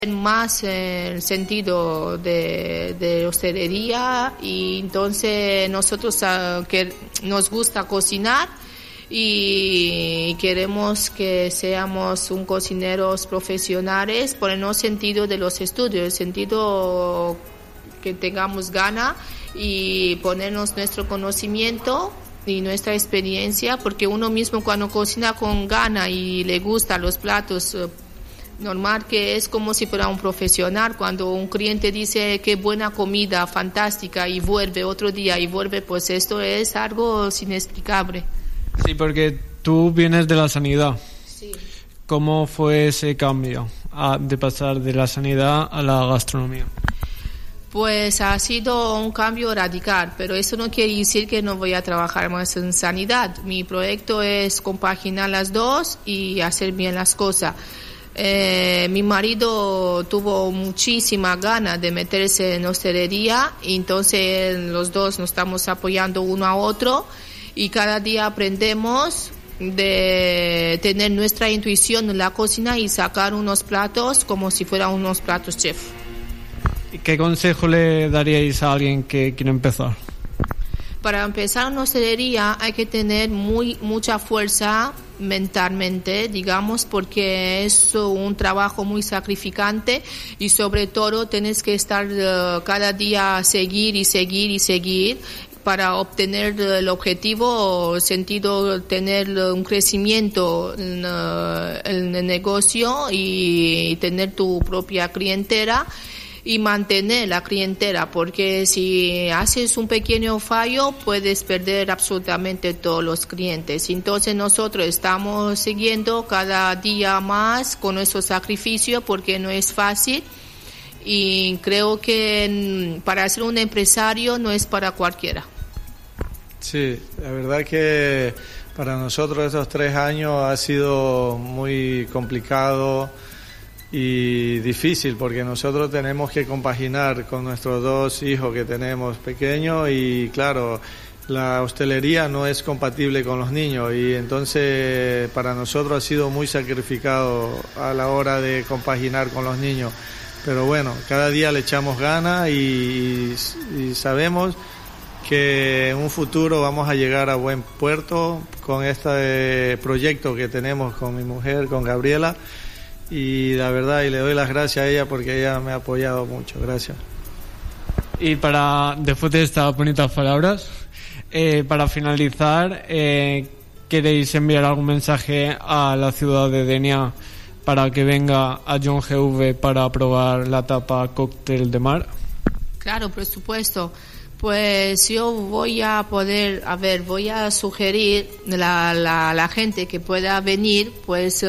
más el sentido de hostelería, y entonces nosotros que nos gusta cocinar y queremos que seamos un cocineros profesionales por el no sentido de los estudios, el sentido que tengamos gana y ponernos nuestro conocimiento y nuestra experiencia, porque uno mismo cuando cocina con gana y le gustan los platos, normal que es como si fuera un profesional. Cuando un cliente dice qué buena comida, fantástica, y vuelve otro día y vuelve, pues esto es algo inexplicable. Sí, porque tú vienes de la sanidad. Sí. ¿Cómo fue ese cambio de pasar de la sanidad a la gastronomía? Pues ha sido un cambio radical, pero eso no quiere decir que no voy a trabajar más en sanidad. Mi proyecto es compaginar las dos y hacer bien las cosas. Mi marido tuvo muchísima ganas de meterse en hostelería, y entonces los dos nos estamos apoyando uno a otro y cada día aprendemos de tener nuestra intuición en la cocina y sacar unos platos como si fueran unos platos chef. ¿Qué consejo le daríais a alguien que quiere empezar? Para empezar en hostelería hay que tener mucha fuerza mentalmente, digamos, porque es un trabajo muy sacrificante y sobre todo tienes que estar cada día seguir para obtener el objetivo, sentido tener un crecimiento en el negocio y tener tu propia clientela y mantener la clientela, porque si haces un pequeño fallo puedes perder absolutamente todos los clientes. Entonces nosotros estamos siguiendo cada día más con nuestro sacrificio, porque no es fácil, y creo que para ser un empresario no es para cualquiera. Sí, la verdad que para nosotros estos 3 años ha sido muy complicado y difícil, porque nosotros tenemos que compaginar con nuestros 2 hijos que tenemos pequeños, y claro, la hostelería no es compatible con los niños, y entonces para nosotros ha sido muy sacrificado a la hora de compaginar con los niños, pero bueno, cada día le echamos ganas y sabemos que en un futuro vamos a llegar a buen puerto con este proyecto que tenemos con mi mujer, con Gabriela. Y la verdad, y le doy las gracias a ella porque ella me ha apoyado mucho. Gracias. Y después de estas bonitas palabras, para finalizar, ¿queréis enviar algún mensaje a la ciudad de Denia para que venga a John GV para probar la tapa cóctel de mar? Claro, por supuesto. Pues yo voy a sugerir la gente que pueda venir, pues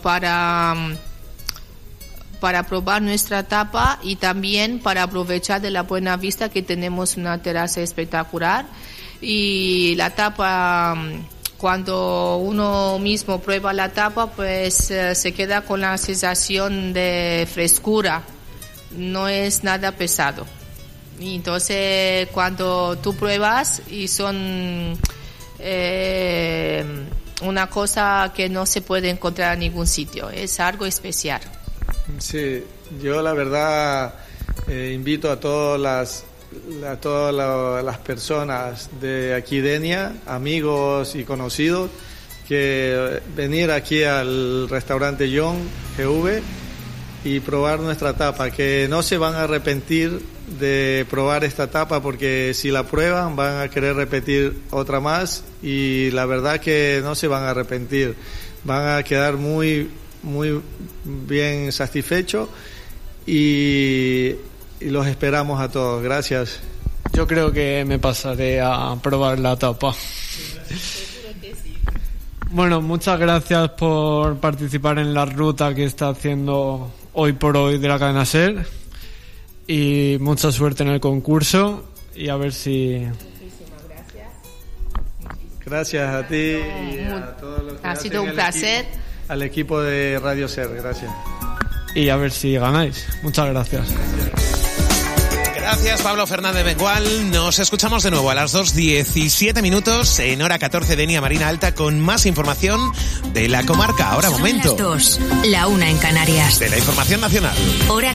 para probar nuestra tapa y también para aprovechar de la buena vista que tenemos, una terraza espectacular. Y la tapa, cuando uno mismo prueba la tapa, pues se queda con la sensación de frescura, no es nada pesado. Y entonces cuando tú pruebas, y son una cosa que no se puede encontrar en ningún sitio, es algo especial. Sí, yo la verdad invito a todas las personas de aquí Denia, amigos y conocidos, que venir aquí al restaurante John GV y probar nuestra tapa, que no se van a arrepentir de probar esta tapa, porque si la prueban van a querer repetir otra más, y la verdad que no se van a arrepentir, van a quedar muy bien satisfechos, y los esperamos a todos. Gracias. Yo creo que me pasaré a probar la tapa. Bueno, muchas gracias por participar en la ruta que está haciendo hoy por hoy de la cadena SER, y mucha suerte en el concurso, y a ver si... Muchísimas gracias. Gracias a ti y a todos los que ha sido un placer. Al equipo de Radio SER, gracias. Y a ver si ganáis. Muchas gracias. Gracias, Pablo Fernández Bengual. Nos escuchamos de nuevo a las 2:17 en hora 14 de Denia Marina Alta con más información de la comarca. Ahora, Son momento. Las 2, la 1 en Canarias. De la información nacional. Hora